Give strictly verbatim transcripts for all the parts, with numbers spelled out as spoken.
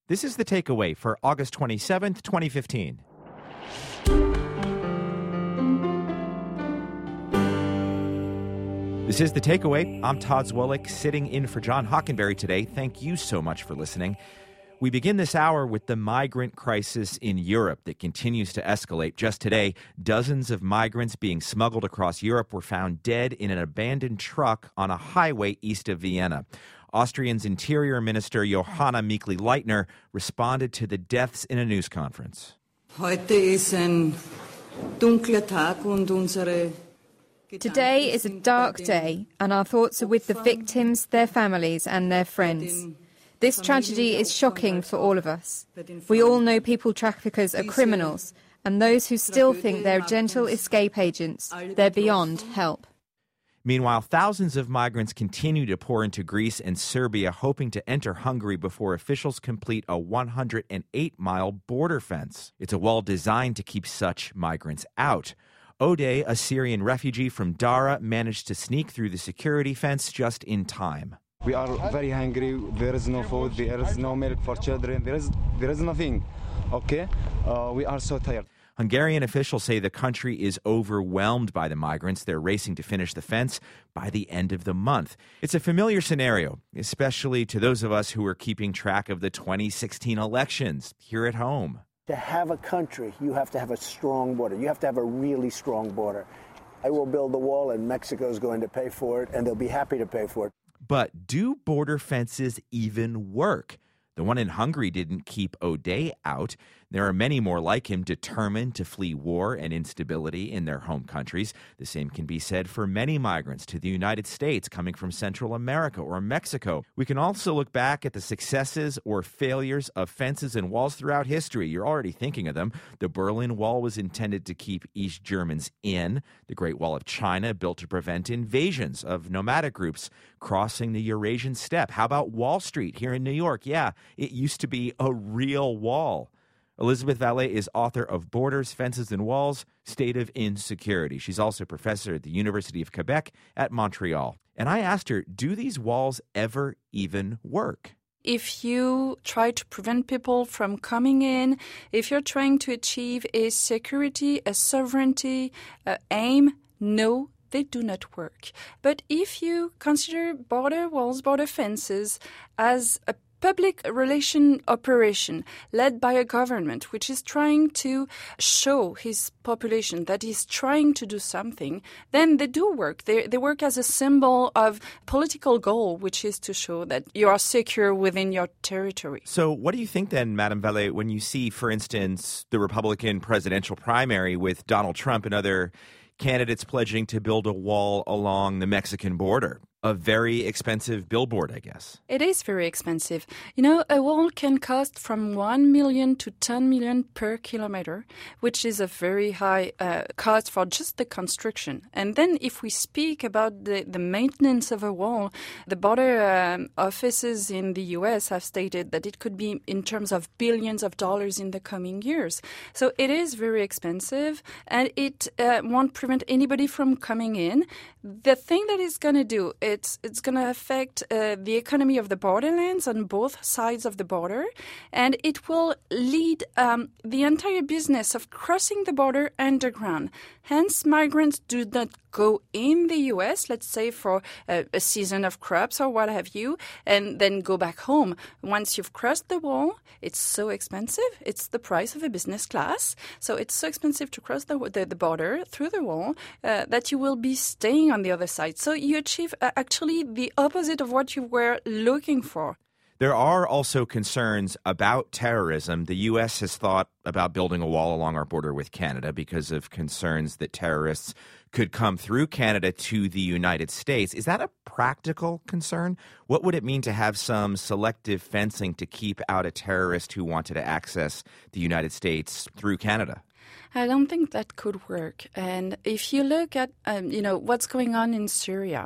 This is The Takeaway for August twenty-seventh, twenty fifteen. This is The Takeaway. I'm Todd Zwolek, sitting in for John Hockenberry today. Thank you so much for listening. We begin this hour with the migrant crisis in Europe that continues to escalate. Just today, dozens of migrants being smuggled across Europe were found dead in an abandoned truck on a highway east of Vienna. Austria's Interior Minister Johanna Mikl-Leitner responded to the deaths in a news conference. Today is a dark day, and our thoughts are with the victims, their families, and their friends. This tragedy is shocking for all of us. We all know people traffickers are criminals, and those who still think they're gentle escape agents, they're beyond help. Meanwhile, thousands of migrants continue to pour into Greece and Serbia, hoping to enter Hungary before officials complete a one hundred eight mile border fence. It's a wall designed to keep such migrants out. Ode, a Syrian refugee from Dara, managed to sneak through the security fence just in time. We are very hungry. There is no food. There is no milk for children. There is there is nothing. Okay? Uh, we are so tired. Hungarian officials say the country is overwhelmed by the migrants. They're racing to finish the fence by the end of the month. It's a familiar scenario, especially to those of us who are keeping track of the twenty sixteen elections here at home. To have a country, you have to have a strong border. You have to have a really strong border. I will build the wall, and Mexico is going to pay for it, and they'll be happy to pay for it. But do border fences even work? The one in Hungary didn't keep Ode out. There are many more like him determined to flee war and instability in their home countries. The same can be said for many migrants to the United States coming from Central America or Mexico. We can also look back at the successes or failures of fences and walls throughout history. You're already thinking of them. The Berlin Wall was intended to keep East Germans in. The Great Wall of China, built to prevent invasions of nomadic groups crossing the Eurasian steppe. How about Wall Street here in New York? Yeah, it used to be a real wall. Elizabeth Vallée is author of Borders, Fences, and Walls, State of Insecurity. She's also professor at the University of Quebec at Montreal. And I asked her, do these walls ever even work? If you try to prevent people from coming in, if you're trying to achieve a security, a sovereignty, a aim, no, they do not work. But if you consider border walls, border fences as a public relation operation led by a government which is trying to show his population that he's trying to do something, then they do work. They, they work as a symbol of political goal, which is to show that you are secure within your territory. So what do you think then, Madame Vallée, when you see, for instance, the Republican presidential primary with Donald Trump and other candidates pledging to build a wall along the Mexican border? A very expensive billboard, I guess. It is very expensive. You know, a wall can cost from one million to ten million per kilometer, which is a very high uh, cost for just the construction. And then if we speak about the, the maintenance of a wall, the border um, offices in the U S have stated that it could be in terms of billions of dollars in the coming years. So it is very expensive, and it uh, won't prevent anybody from coming in. The thing that it's going to do is It's, it's going to affect uh, the economy of the borderlands on both sides of the border, and it will lead um, the entire business of crossing the border underground. Hence, migrants do not go in the U S, let's say for a, a season of crops or what have you, and then go back home. Once you've crossed the wall, it's so expensive. It's the price of a business class. So it's so expensive to cross the, the, the border through the wall uh, that you will be staying on the other side. So you achieve uh, actually the opposite of what you were looking for. There are also concerns about terrorism. The U S has thought about building a wall along our border with Canada because of concerns that terrorists could come through Canada to the United States. Is that a practical concern? What would it mean to have some selective fencing to keep out a terrorist who wanted to access the United States through Canada? I don't think that could work. And if you look at, um, you know, what's going on in Syria,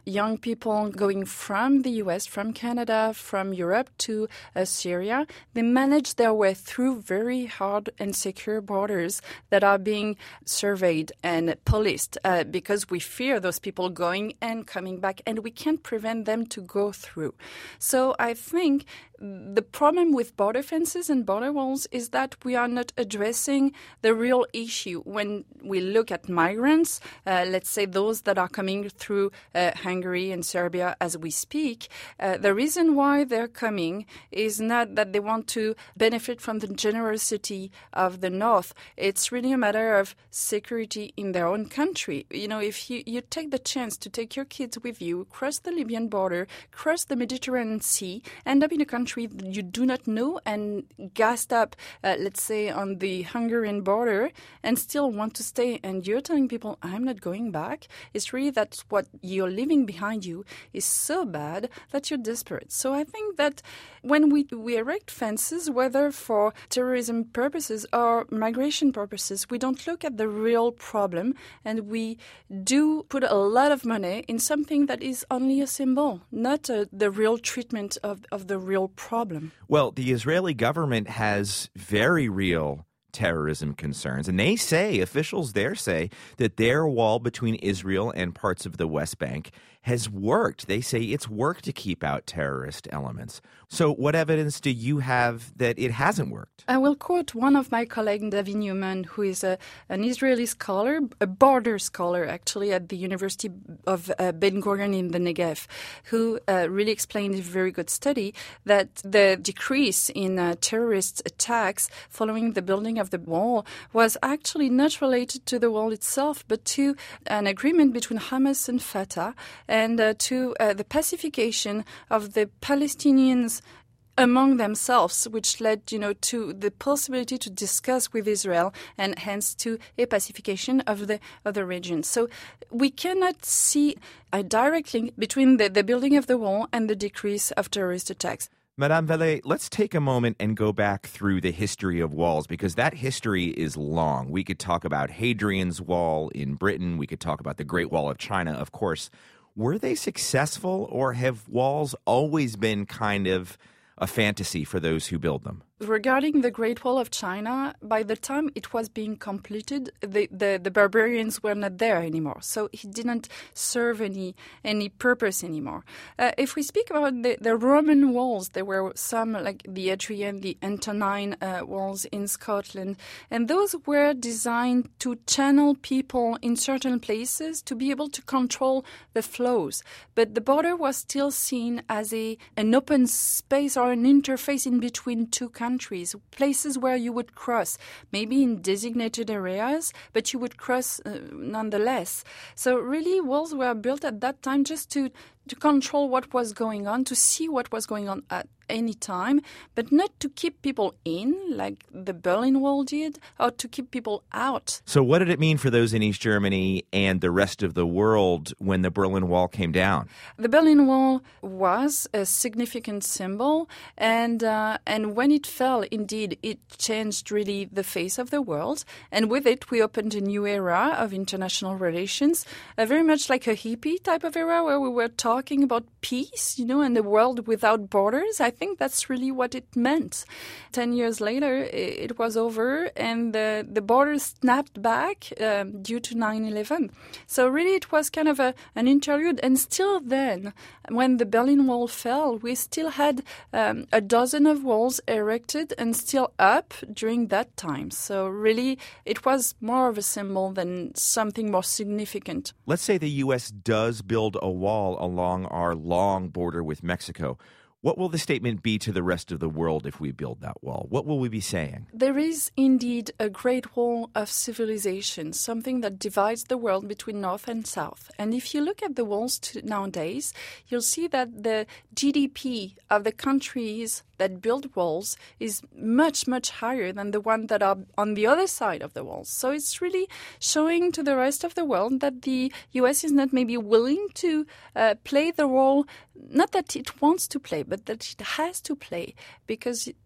young people going from the U S, from Canada, from Europe to uh, Syria. They manage their way through very hard and secure borders that are being surveyed and policed uh, because we fear those people going and coming back, and we can't prevent them to go through. So I think the problem with border fences and border walls is that we are not addressing the real issue. When we look at migrants, uh, let's say those that are coming through uh, Hungary and Serbia as we speak, uh, the reason why they're coming is not that they want to benefit from the generosity of the North. It's really a matter of security in their own country. You know, if you, you take the chance to take your kids with you, cross the Libyan border, cross the Mediterranean Sea, end up in a country you do not know and gassed up, uh, let's say, on the Hungarian border and still want to stay, and you're telling people, I'm not going back, it's really that what you're leaving behind you is so bad that you're desperate. So I think that when we, we erect fences, whether for terrorism purposes or migration purposes, we don't look at the real problem, and we do put a lot of money in something that is only a symbol, not uh, the real treatment of, of the real problem. Well, the Israeli government has very real terrorism concerns, and they say, officials there say, that their wall between Israel and parts of the West Bank has worked. They say it's worked to keep out terrorist elements. So what evidence do you have that it hasn't worked? I will quote one of my colleagues, David Newman, who is a, an Israeli scholar, a border scholar actually at the University of uh, Ben Gurion in the Negev, who uh, really explained in a very good study that the decrease in uh, terrorist attacks following the building of the wall was actually not related to the wall itself, but to an agreement between Hamas and Fatah, and uh, to uh, the pacification of the Palestinians among themselves, which led, you know, to the possibility to discuss with Israel and hence to a pacification of the of the region. So we cannot see a direct link between the, the building of the wall and the decrease of terrorist attacks. Madame Vallée, let's take a moment and go back through the history of walls, because that history is long. We could talk about Hadrian's Wall in Britain. We could talk about the Great Wall of China, of course. Were they successful, or have walls always been kind of a fantasy for those who build them? Regarding the Great Wall of China, by the time it was being completed, the, the, the barbarians were not there anymore. So it didn't serve any any purpose anymore. Uh, if we speak about the, the Roman walls, there were some like the Hadrian, the Antonine uh, walls in Scotland, and those were designed to channel people in certain places to be able to control the flows. But the border was still seen as a an open space or an interface in between two countries. Countries, places where you would cross, maybe in designated areas, but you would cross uh, nonetheless. So really, walls were built at that time just to, to control what was going on, to see what was going on at any time, but not to keep people in, like the Berlin Wall did, or to keep people out. So what did it mean for those in East Germany and the rest of the world when the Berlin Wall came down? The Berlin Wall was a significant symbol, and uh, and when it fell, indeed, it changed really the face of the world, and with it, we opened a new era of international relations, uh, very much like a hippie type of era where we were talking about peace, you know, and a world without borders. I think that's really what it meant. Ten years later, it was over, and the, the borders snapped back um, due to nine eleven. So really, it was kind of a, an interlude. And still then, when the Berlin Wall fell, we still had um, a dozen of walls erected and still up during that time. So really, it was more of a symbol than something more significant. Let's say the U S does build a wall along our long border with Mexico. What will the statement be to the rest of the world if we build that wall? What will we be saying? There is indeed a great wall of civilization, something that divides the world between North and South. And if you look at the walls to nowadays, you'll see that the G D P of the countries that build walls is much, much higher than the one that are on the other side of the walls. So it's really showing to the rest of the world that the U S is not maybe willing to uh, play the role, not that it wants to play, but that it has to play, because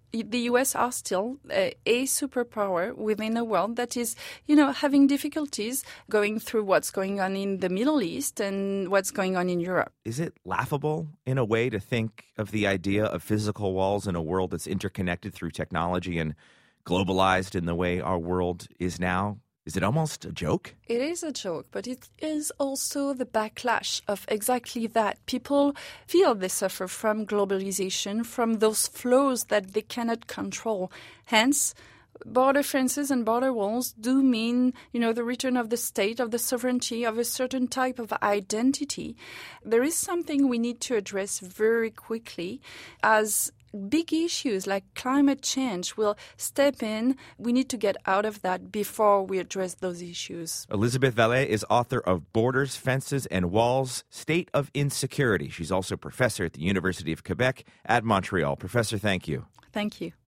the U S are still a, a superpower within a world that is, you know, having difficulties going through what's going on in the Middle East and what's going on in Europe. Is it laughable in a way to think of the idea of physical walls in a world that's interconnected through technology and globalized in the way our world is now? Is it almost a joke? It is a joke, but it is also the backlash of exactly that. People feel they suffer from globalization, from those flows that they cannot control. Hence, border fences and border walls do mean, you know, the return of the state, of the sovereignty, of a certain type of identity. There is something we need to address very quickly as big issues like climate change will step in. We need to get out of that before we address those issues. Elisabeth Vallet is author of Borders, Fences, and Walls, State of Insecurity. She's also professor at the University of Quebec at Montreal. Professor, thank you. Thank you.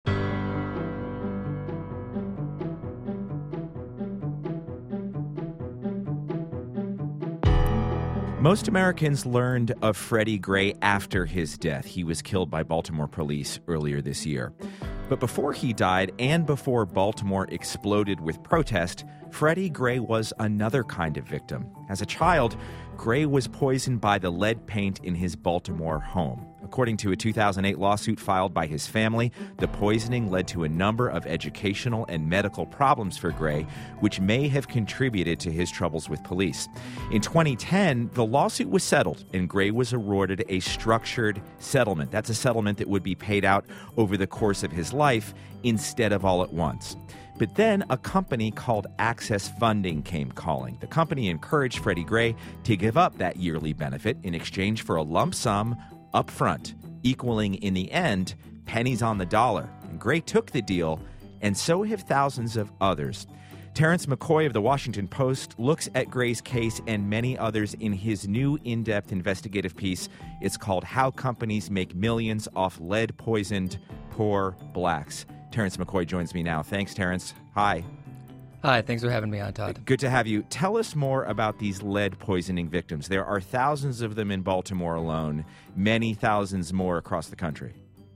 Most Americans learned of Freddie Gray after his death. He was killed by Baltimore police earlier this year. But before he died and before Baltimore exploded with protest, Freddie Gray was another kind of victim. As a child, Gray was poisoned by the lead paint in his Baltimore home. According to a two thousand eight lawsuit filed by his family, the poisoning led to a number of educational and medical problems for Gray, which may have contributed to his troubles with police. In twenty ten, the lawsuit was settled, and Gray was awarded a structured settlement. That's a settlement that would be paid out over the course of his life instead of all at once. But then a company called Access Funding came calling. The company encouraged Freddie Gray to give up that yearly benefit in exchange for a lump sum up front, equaling in the end pennies on the dollar. And Gray took the deal, and so have thousands of others. Terrence McCoy of The Washington Post looks at Gray's case and many others in his new in-depth investigative piece. It's called How Companies Make Millions Off Lead-Poisoned Poor Blacks. Terrence McCoy joins me now. Thanks, Terrence. Hi. Hi, thanks for having me on, Todd. Good to have you. Tell us more about these lead poisoning victims. There are thousands of them in Baltimore alone, many thousands more across the country.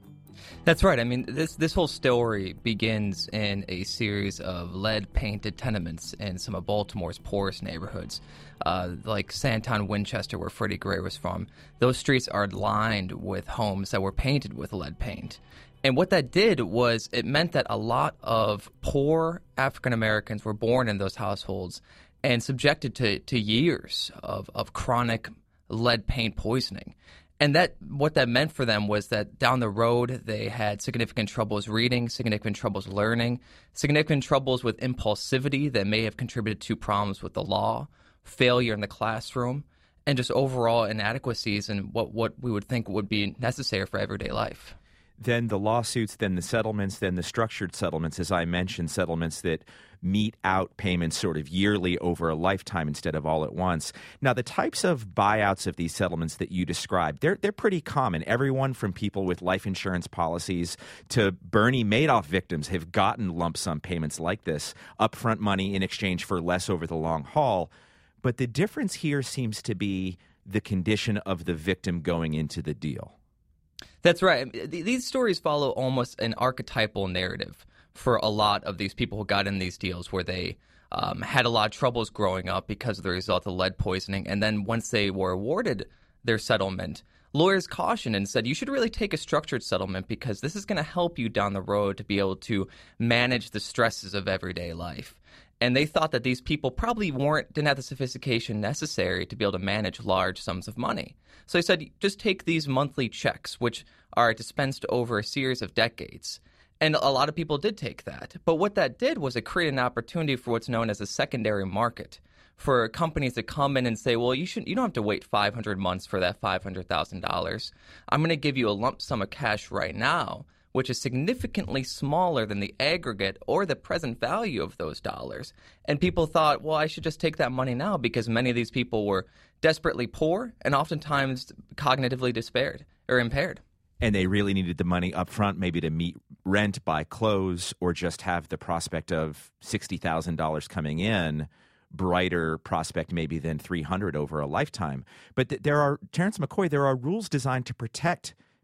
That's right. I mean, this this whole story begins in a series of lead-painted tenements in some of Baltimore's poorest neighborhoods, uh, like Santon Winchester, where Freddie Gray was from. Those streets are lined with homes that were painted with lead paint. And what that did was it meant that a lot of poor African Americans were born in those households and subjected to, to years of, of chronic lead paint poisoning. And that what that meant for them was that down the road, they had significant troubles reading, significant troubles learning, significant troubles with impulsivity that may have contributed to problems with the law, failure in the classroom, and just overall inadequacies in what, what we would think would be necessary for everyday life. Then the lawsuits, then the settlements, then the structured settlements, as I mentioned, settlements that mete out payments sort of yearly over a lifetime instead of all at once. Now, the types of buyouts of these settlements that you described, they're, they're pretty common. Everyone from people with life insurance policies to Bernie Madoff victims have gotten lump sum payments like this, upfront money in exchange for less over the long haul. But the difference here seems to be the condition of the victim going into the deal. That's right. These stories follow almost an archetypal narrative for a lot of these people who got in these deals where they um, had a lot of troubles growing up because of the result of lead poisoning. And then once they were awarded their settlement, lawyers cautioned and said, you should really take a structured settlement because this is going to help you down the road to be able to manage the stresses of everyday life. And they thought that these people probably weren't didn't have the sophistication necessary to be able to manage large sums of money. So they said, just take these monthly checks, which are dispensed over a series of decades. And a lot of people did take that. But what that did was it created an opportunity for what's known as a secondary market, for companies to come in and say, well, you shouldn't, you don't have to wait five hundred months for that five hundred thousand dollars. I'm going to give you a lump sum of cash right now, which is significantly smaller than the aggregate or the present value of those dollars. And people thought, well, I should just take that money now because many of these people were desperately poor and oftentimes cognitively despaired or impaired. And they really needed the money up front, maybe to meet rent, buy clothes, or just have the prospect of sixty thousand dollars coming in, brighter prospect maybe than three hundred dollars over a lifetime. But th- there are, Terrence McCoy, there are rules designed to protect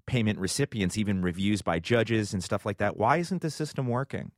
payment recipients, even reviews by judges and stuff like that. Why isn't the system working?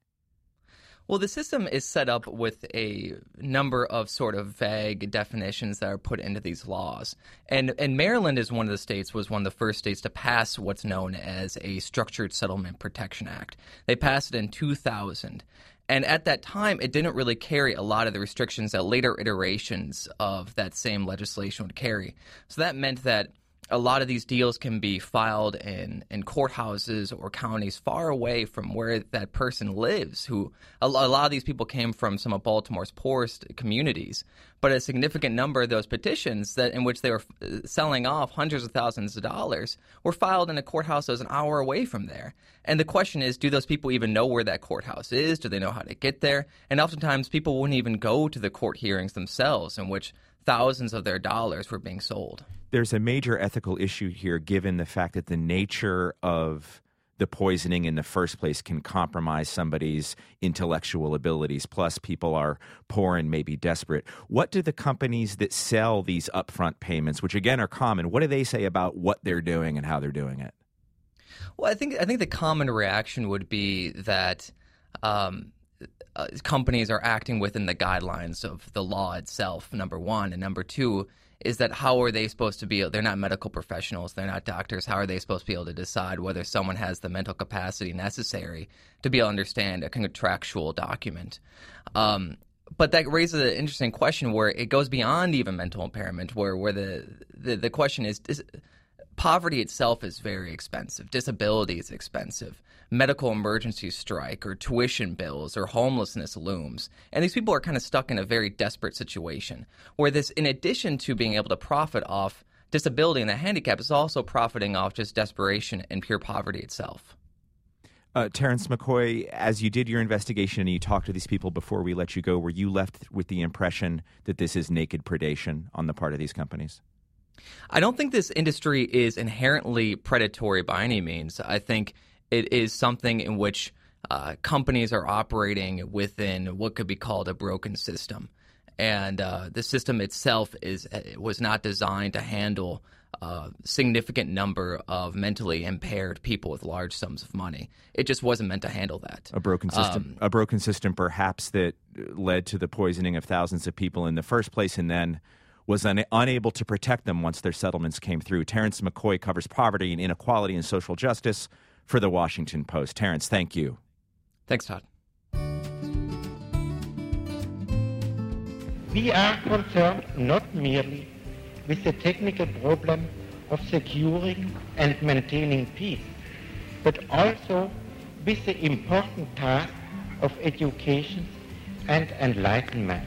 Well, the system is set up with a number of sort of vague definitions that are put into these laws. And, and Maryland is one of the states, was one of the first states to pass what's known as a Structured Settlement Protection Act. They passed it in two thousand. And at that time, it didn't really carry a lot of the restrictions that later iterations of that same legislation would carry. So that meant that a lot of these deals can be filed in, in courthouses or counties far away from where that person lives, who a, a lot of these people came from some of Baltimore's poorest communities. But a significant number of those petitions that in which they were selling off hundreds of thousands of dollars were filed in a courthouse that was an hour away from there. And the question is, do those people even know where that courthouse is? Do they know how to get there? And oftentimes people wouldn't even go to the court hearings themselves, in which thousands of their dollars were being sold. There's a major ethical issue here, given the fact that the nature of the poisoning in the first place can compromise somebody's intellectual abilities. Plus, people are poor and maybe desperate. What do the companies that sell these upfront payments, which again are common, what do they say about what they're doing and how they're doing it? Well, I think I think the common reaction would be that um, uh, companies are acting within the guidelines of the law itself, number one. And number two is that how are they supposed to be – they're not medical professionals. They're not doctors. How are they supposed to be able to decide whether someone has the mental capacity necessary to be able to understand a contractual document? Um, but that raises an interesting question where it goes beyond even mental impairment, where, where the, the, the question is, is – poverty itself is very expensive. Disability is expensive. Medical emergencies strike, or tuition bills, or homelessness looms. And these people are kind of stuck in a very desperate situation where this, in addition to being able to profit off disability and the handicap, is also profiting off just desperation and pure poverty itself. Uh, Terence McCoy, as you did your investigation and you talked to these people before we let you go, were you left with the impression that this is naked predation on the part of these companies? I don't think this industry is inherently predatory by any means. I think it is something in which uh, companies are operating within what could be called a broken system. And uh, the system itself is was not designed to handle a significant number of mentally impaired people with large sums of money. It just wasn't meant to handle that. A broken system, um, a broken system perhaps that led to the poisoning of thousands of people in the first place, and then was un- unable to protect them once their settlements came through. Terence McCoy covers poverty and inequality and social justice for The Washington Post. Terence, thank you. Thanks, Todd. We are concerned not merely with the technical problem of securing and maintaining peace, but also with the important task of education and enlightenment.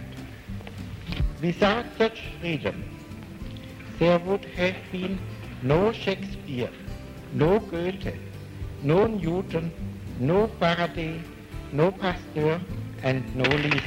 Without such freedom, there would have been no Shakespeare, no Goethe, no Newton, no Faraday, no Pasteur, and no Lise.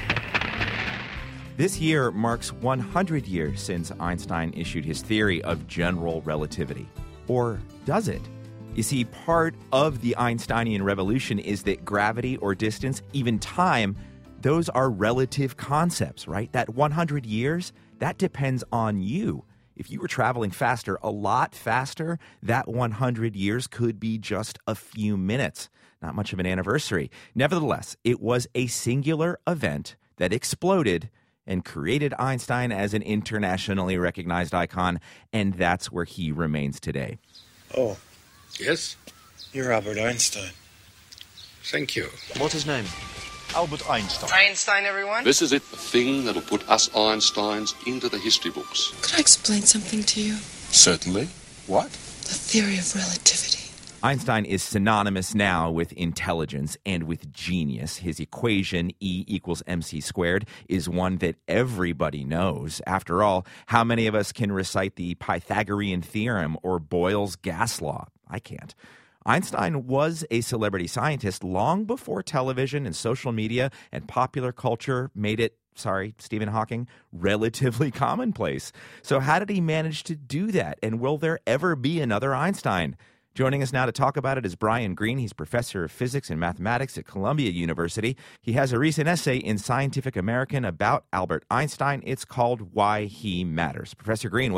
This year marks one hundred years since Einstein issued his theory of general relativity. Or does it? You see, part of the Einsteinian revolution is that gravity or distance, even time, those are relative concepts, right? That one hundred years, that depends on you. If you were traveling faster, a lot faster, that one hundred years could be just a few minutes. Not much of an anniversary. Nevertheless, it was a singular event that exploded and created Einstein as an internationally recognized icon, and that's where he remains today. Oh, yes? You're Albert Einstein. Thank you. What's his name? Albert Einstein. Einstein, everyone. This is it, the thing that'll put us Einsteins into the history books. Could I explain something to you? Certainly. What? The theory of relativity. Einstein is synonymous now with intelligence and with genius. His equation, E equals mc squared, is one that everybody knows. After all, how many of us can recite the Pythagorean theorem or Boyle's gas law? I can't. Einstein was a celebrity scientist long before television and social media and popular culture made it, sorry, Stephen Hawking, relatively commonplace. So how did he manage to do that? And will there ever be another Einstein? Joining us now to talk about it is Brian Greene. He's professor of physics and mathematics at Columbia University. He has a recent essay in Scientific American about Albert Einstein. It's called Why He Matters. Professor Greene, welcome.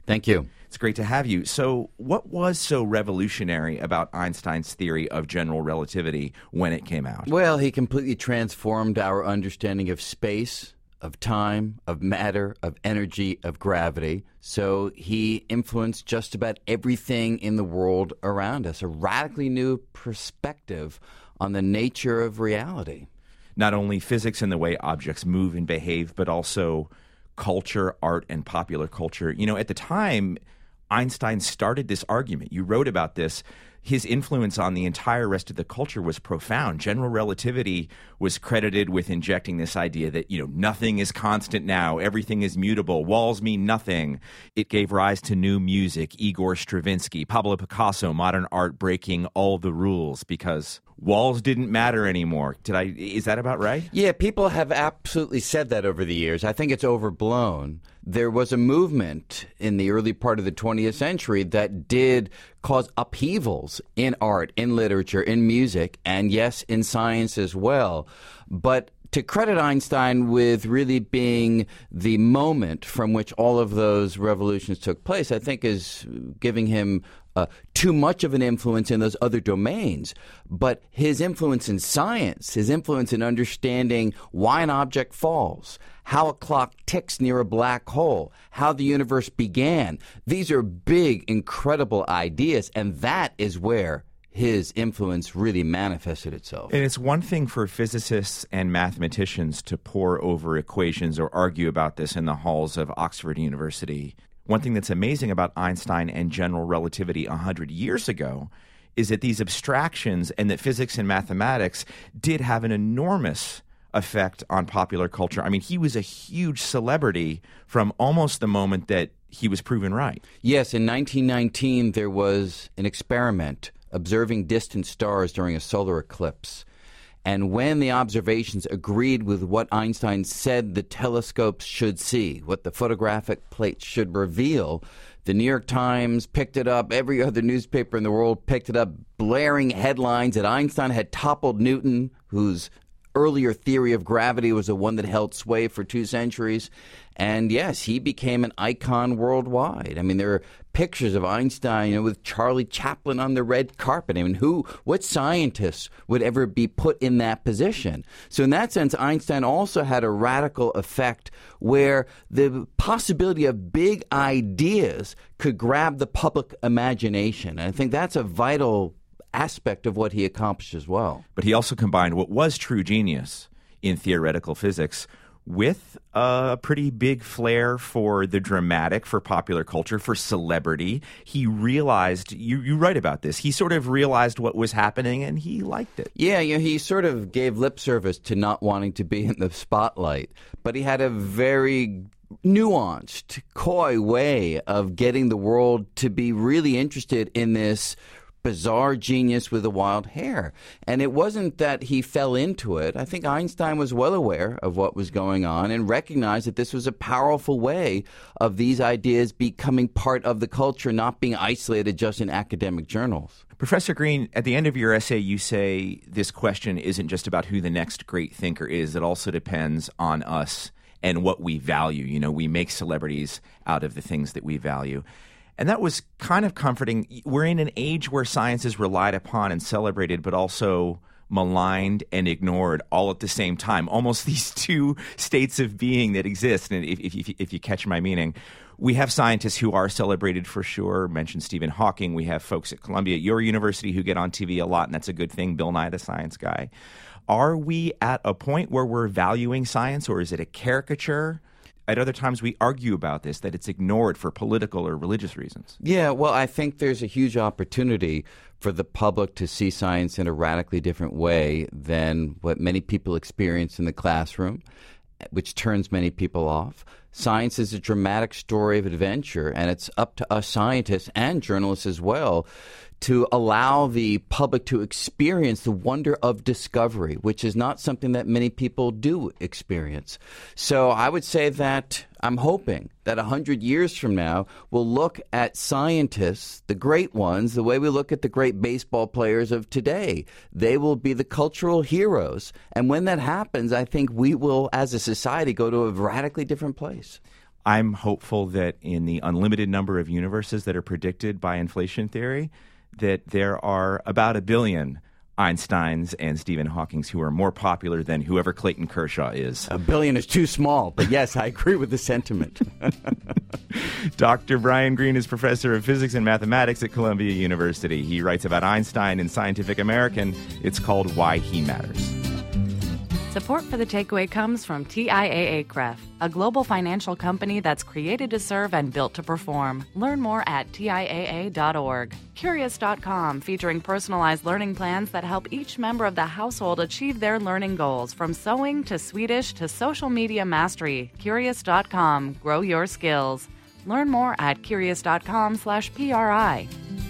Thank you. It's great to have you. So what was so revolutionary about Einstein's theory of general relativity when it came out? Well, he completely transformed our understanding of space, of time, of matter, of energy, of gravity. So he influenced just about everything in the world around us, a radically new perspective on the nature of reality. Not only physics and the way objects move and behave, but also culture, art, and popular culture. You know, at the time, Einstein started this argument. You wrote about this. His influence on the entire rest of the culture was profound. General relativity was credited with injecting this idea that, you know, nothing is constant now, everything is mutable, walls mean nothing. It gave rise to new music, Igor Stravinsky, Pablo Picasso, modern art breaking all the rules because walls didn't matter anymore. Did I? Is that about right? Yeah, people have absolutely said that over the years. I think it's overblown. There was a movement in the early part of the twentieth century that did cause upheavals in art, in literature, in music, and yes, in science as well. But to credit Einstein with really being the moment from which all of those revolutions took place, I think is giving him Uh, too much of an influence in those other domains. But his influence in science, his influence in understanding why an object falls, how a clock ticks near a black hole, how the universe began, these are big, incredible ideas, and that is where his influence really manifested itself. And it's one thing for physicists and mathematicians to pore over equations or argue about this in the halls of Oxford University. One thing that's amazing about Einstein and general relativity one hundred years ago is that these abstractions and that physics and mathematics did have an enormous effect on popular culture. I mean, he was a huge celebrity from almost the moment that he was proven right. Yes, in nineteen nineteen, there was an experiment observing distant stars during a solar eclipse. And when the observations agreed with what Einstein said the telescopes should see, what the photographic plates should reveal, the New York Times picked it up, every other newspaper in the world picked it up, blaring headlines that Einstein had toppled Newton, whose earlier theory of gravity was the one that held sway for two centuries. And yes, he became an icon worldwide. I mean, there are pictures of Einstein, you know, with Charlie Chaplin on the red carpet. I mean, who, what scientists would ever be put in that position? So in that sense, Einstein also had a radical effect where the possibility of big ideas could grab the public imagination. And I think that's a vital aspect of what he accomplished as well. But he also combined what was true genius in theoretical physics with a pretty big flair for the dramatic, for popular culture, for celebrity. He realized, you, you write about this, he sort of realized what was happening and he liked it. Yeah, you know, he sort of gave lip service to not wanting to be in the spotlight, but he had a very nuanced, coy way of getting the world to be really interested in this bizarre genius with the wild hair. And it wasn't that he fell into it. I think Einstein was well aware of what was going on and recognized that this was a powerful way of these ideas becoming part of the culture, not being isolated just in academic journals. Professor Green, at the end of your essay, you say this question isn't just about who the next great thinker is. It also depends on us and what we value. You know, we make celebrities out of the things that we value. And that was kind of comforting. We're in an age where science is relied upon and celebrated, but also maligned and ignored all at the same time. Almost these two states of being that exist. And if, if, if you catch my meaning, we have scientists who are celebrated for sure. Mentioned Stephen Hawking. We have folks at Columbia, your university, who get on T V a lot, and that's a good thing. Bill Nye, the science guy. Are we at a point where we're valuing science, or is it a caricature? At other times, we argue about this, that it's ignored for political or religious reasons. Yeah, well, I think there's a huge opportunity for the public to see science in a radically different way than what many people experience in the classroom, which turns many people off. Science is a dramatic story of adventure, and it's up to us scientists and journalists as well to allow the public to experience the wonder of discovery, which is not something that many people do experience. So I would say that I'm hoping that one hundred years from now, we'll look at scientists, the great ones, the way we look at the great baseball players of today. They will be the cultural heroes. And when that happens, I think we will, as a society, go to a radically different place. I'm hopeful that in the unlimited number of universes that are predicted by inflation theory, that there are about a billion Einsteins and Stephen Hawkings who are more popular than whoever Clayton Kershaw is. A billion is too small, but yes, I agree with the sentiment. Doctor Brian Greene is professor of physics and mathematics at Columbia University. He writes about Einstein in Scientific American. It's called Why He Matters. Support for The Takeaway comes from T I A A C R E F, a global financial company that's created to serve and built to perform. Learn more at T I A A dot org. Curious dot com, featuring personalized learning plans that help each member of the household achieve their learning goals, from sewing to Swedish to social media mastery. Curious dot com, grow your skills. Learn more at Curious dot com slash P R I.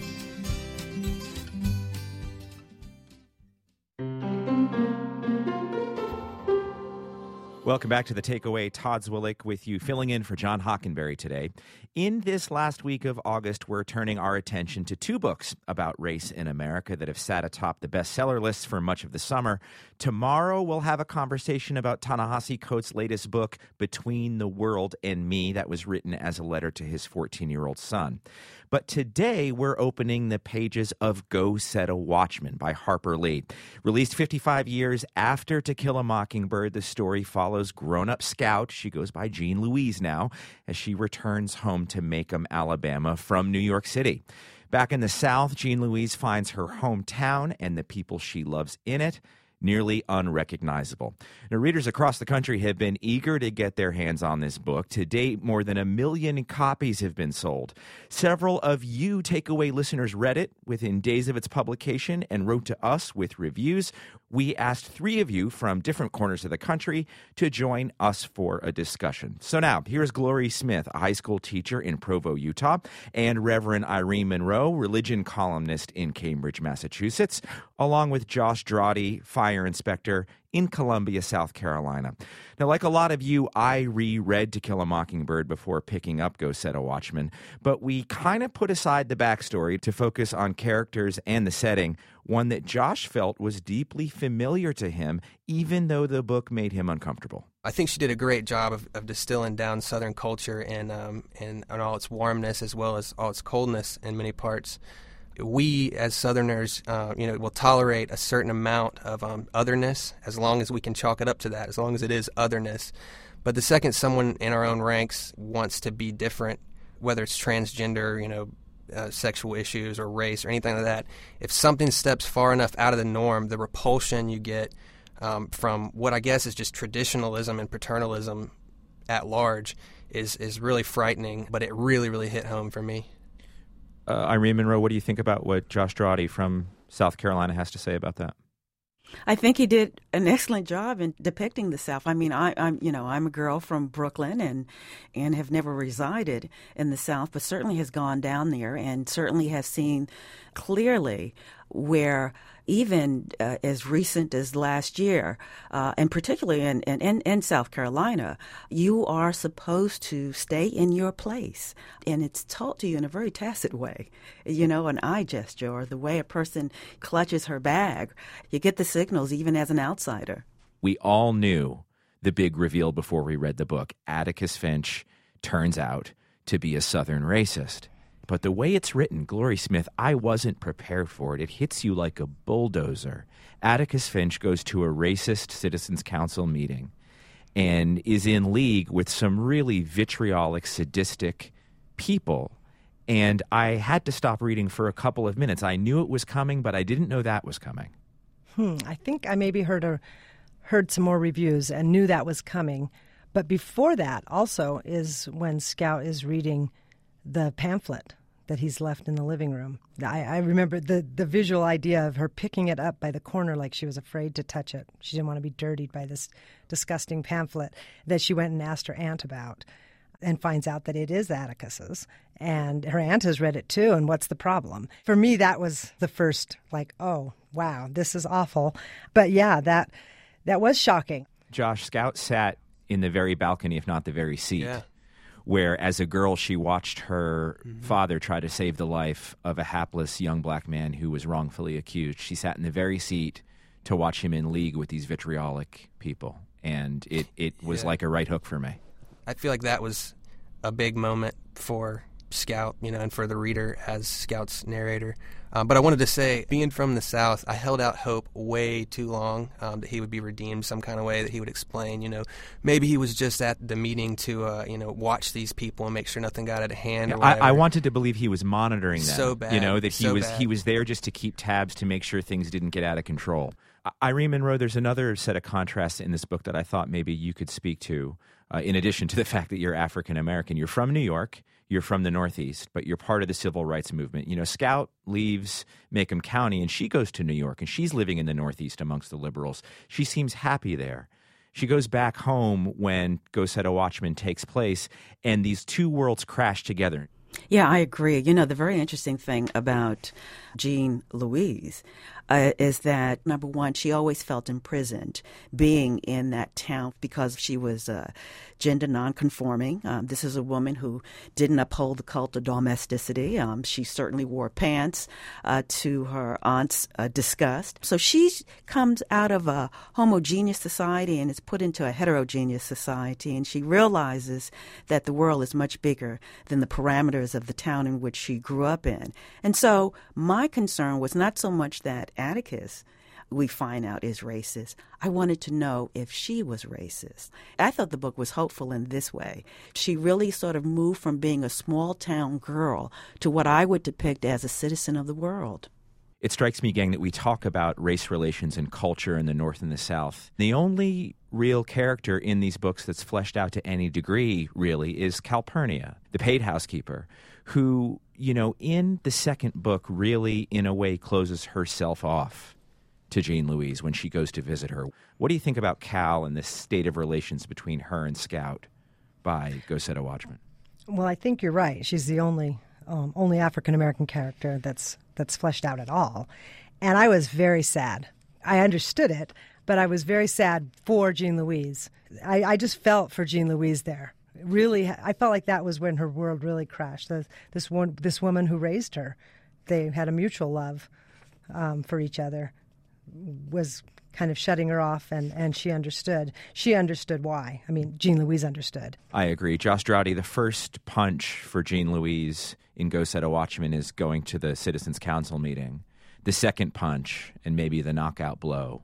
Welcome back to The Takeaway. Todd Zwillich with you, filling in for John Hockenberry today. In this last week of August, we're turning our attention to two books about race in America that have sat atop the bestseller lists for much of the summer. Tomorrow, we'll have a conversation about Ta-Nehisi Coates' latest book, Between the World and Me, that was written as a letter to his fourteen-year-old son. But today, we're opening the pages of Go Set a Watchman by Harper Lee. Released fifty-five years after To Kill a Mockingbird, the story follows grown-up scout, she goes by Jean Louise now, as she returns home to Macomb, Alabama from New York City. Back in the South, Jean Louise finds her hometown and the people she loves in it nearly unrecognizable. Now, readers across the country have been eager to get their hands on this book. To date, more than a million copies have been sold. Several of you Takeaway listeners read it within days of its publication and wrote to us with reviews. We asked three of you from different corners of the country to join us for a discussion. So now, here's Glory Smith, a high school teacher in Provo, Utah, and Reverend Irene Monroe, religion columnist in Cambridge, Massachusetts, along with Josh Drawdy, fire inspector in Columbia, South Carolina. Now, like a lot of you, I reread To Kill a Mockingbird before picking up Go Set a Watchman, but we kind of put aside the backstory to focus on characters and the setting, one that Josh felt was deeply familiar to him, even though the book made him uncomfortable. I think she did a great job of, of distilling down Southern culture and, um, and, and all its warmness as well as all its coldness in many parts. We, as Southerners, uh, you know, will tolerate a certain amount of um, otherness as long as we can chalk it up to that, as long as it is otherness. But the second someone in our own ranks wants to be different, whether it's transgender, you know, uh, sexual issues or race or anything like that, if something steps far enough out of the norm, the repulsion you get um, from what I guess is just traditionalism and paternalism at large is, is really frightening, but it really, really hit home for me. Uh, Irene Monroe, what do you think about what Josh Drawdy from South Carolina has to say about that? I think he did an excellent job in depicting the South. I mean, I, I'm, you know, I'm a girl from Brooklyn and and have never resided in the South, but certainly has gone down there and certainly has seen clearly where even uh, as recent as last year, uh, and particularly in, in, in South Carolina, you are supposed to stay in your place. And it's taught to you in a very tacit way, you know, an eye gesture or the way a person clutches her bag. You get the signals even as an outsider. We all knew the big reveal before we read the book. Atticus Finch turns out to be a Southern racist. But the way it's written, Glory Smith, I wasn't prepared for it. It hits you like a bulldozer. Atticus Finch goes to a racist Citizens Council meeting and is in league with some really vitriolic, sadistic people. And I had to stop reading for a couple of minutes. I knew it was coming, but I didn't know that was coming. Hmm, I think I maybe heard a, heard some more reviews and knew that was coming. But before that also is when Scout is reading the pamphlet that he's left in the living room. I, I remember the, the visual idea of her picking it up by the corner like she was afraid to touch it. She didn't want to be dirtied by this disgusting pamphlet that she went and asked her aunt about and finds out that it is Atticus's. And her aunt has read it too, and what's the problem? For me, that was the first, like, oh, wow, this is awful. But yeah, that that was shocking. Josh, Scout sat in the very balcony, if not the very seat. Yeah. Where, as a girl, she watched her mm-hmm. father try to save the life of a hapless young black man who was wrongfully accused. She sat in the very seat to watch him in league with these vitriolic people, and it, it was yeah. like a right hook for me. I feel like that was a big moment for Scout, you know, and for the reader as Scout's narrator. Um, but I wanted to say, being from the South, I held out hope way too long um, that he would be redeemed some kind of way, that he would explain, you know, maybe he was just at the meeting to, uh, you know, watch these people and make sure nothing got out of hand. Yeah, or I, I wanted to believe he was monitoring them. So bad. You know, that he so was bad. he was there just to keep tabs to make sure things didn't get out of control. I- Irene Monroe, there's another set of contrasts in this book that I thought maybe you could speak to, uh, in addition to the fact that you're African American. You're from New York. You're from the Northeast, but you're part of the civil rights movement. You know, Scout leaves Macomb County, and she goes to New York, and she's living in the Northeast amongst the liberals. She seems happy there. She goes back home when Go Set a Watchman takes place, and these two worlds crash together. Yeah, I agree. You know, the very interesting thing about Jean Louise uh, is that, number one, she always felt imprisoned being in that town because she was uh, gender nonconforming. Um, this is a woman who didn't uphold the cult of domesticity. Um, she certainly wore pants uh, to her aunt's uh, disgust. So she comes out of a homogeneous society and is put into a heterogeneous society, and she realizes that the world is much bigger than the parameters of the town in which she grew up in. And so my concern was not so much that Atticus, we find out, is racist. I wanted to know if she was racist. I thought the book was hopeful in this way. She really sort of moved from being a small-town girl to what I would depict as a citizen of the world. It strikes me, gang, that we talk about race relations and culture in the North and the South. The only real character in these books that's fleshed out to any degree, really, is Calpurnia, the paid housekeeper, who, you know, in the second book really, in a way, closes herself off to Jean Louise when she goes to visit her. What do you think about Cal and the state of relations between her and Scout by Go Set a Watchman? Well, I think you're right. She's the only um, only African-American character that's that's fleshed out at all. And I was very sad. I understood it, but I was very sad for Jean Louise. I, I just felt for Jean Louise there. Really, I felt like that was when her world really crashed. The, this one, this woman who raised her, they had a mutual love um, for each other, was kind of shutting her off, and, and she understood. She understood why. I mean, Jean Louise understood. I agree. Josh Draughty, the first punch for Jean Louise in Go Set a Watchman is going to the Citizens Council meeting. The second punch, and maybe the knockout blow,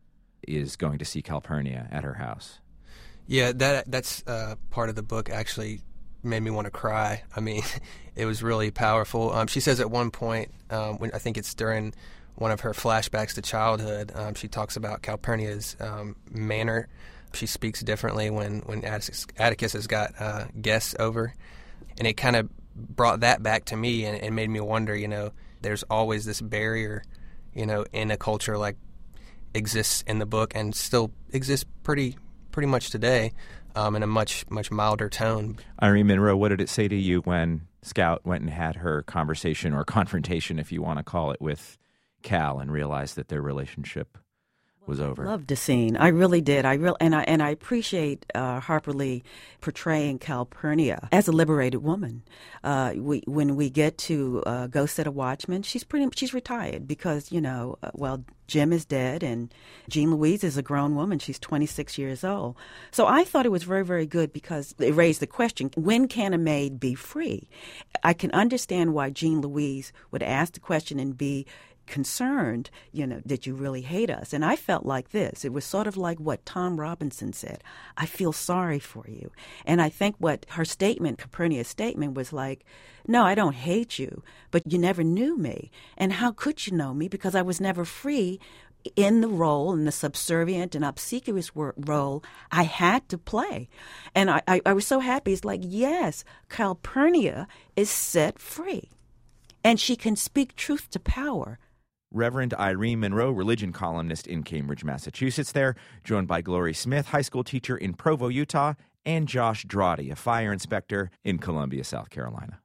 is going to see Calpurnia at her house. Yeah, that that's uh, part of the book actually made me want to cry. I mean, it was really powerful. Um, she says at one point, um, when I think it's during one of her flashbacks to childhood, um, she talks about Calpurnia's um, manner. She speaks differently when, when Atticus, Atticus has got uh, guests over. And it kind of brought that back to me and, and made me wonder, you know, there's always this barrier, you know, in a culture like exists in the book and still exists pretty pretty much today, um, in a much, much milder tone. Irene Monroe, what did it say to you when Scout went and had her conversation or confrontation, if you want to call it, with Cal and realized that their relationship was over? I loved the scene. I really did. I real and I and I appreciate uh, Harper Lee portraying Calpurnia as a liberated woman. Uh, we when we get to uh, Go Set a Watchman, she's pretty she's retired because you know uh, well Jim is dead and Jean Louise is a grown woman. She's twenty-six years old. So I thought it was very very good because it raised the question: when can a maid be free? I can understand why Jean Louise would ask the question and be concerned, you know, that you really hate us. And I felt like this. It was sort of like what Tom Robinson said. I feel sorry for you. And I think what her statement, Calpurnia's statement, was like, no, I don't hate you, but you never knew me. And how could you know me? Because I was never free in the role, in the subservient and obsequious role I had to play. And I, I, I was so happy. It's like, yes, Calpurnia is set free. And she can speak truth to power. Reverend Irene Monroe, religion columnist in Cambridge, Massachusetts there, joined by Glory Smith, high school teacher in Provo, Utah, and Josh Draughty, a fire inspector in Columbia, South Carolina.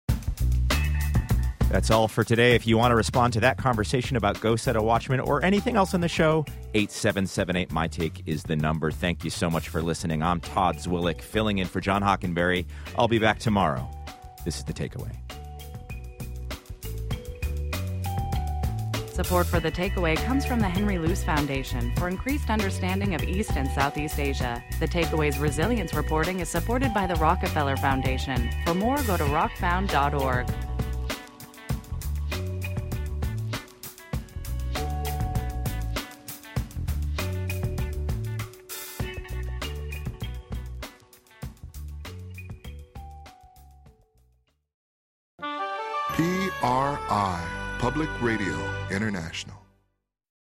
That's all for today. If you want to respond to that conversation about Go Set a Watchman or anything else on the show, eight seven seven eight, my take is the number. Thank you so much for listening. I'm Todd Zwillick, filling in for John Hockenberry. I'll be back tomorrow. This is The Takeaway. Support for The Takeaway comes from the Henry Luce Foundation for increased understanding of East and Southeast Asia. The Takeaway's resilience reporting is supported by the Rockefeller Foundation. For more, go to rock found dot org. P R I, Public Radio International.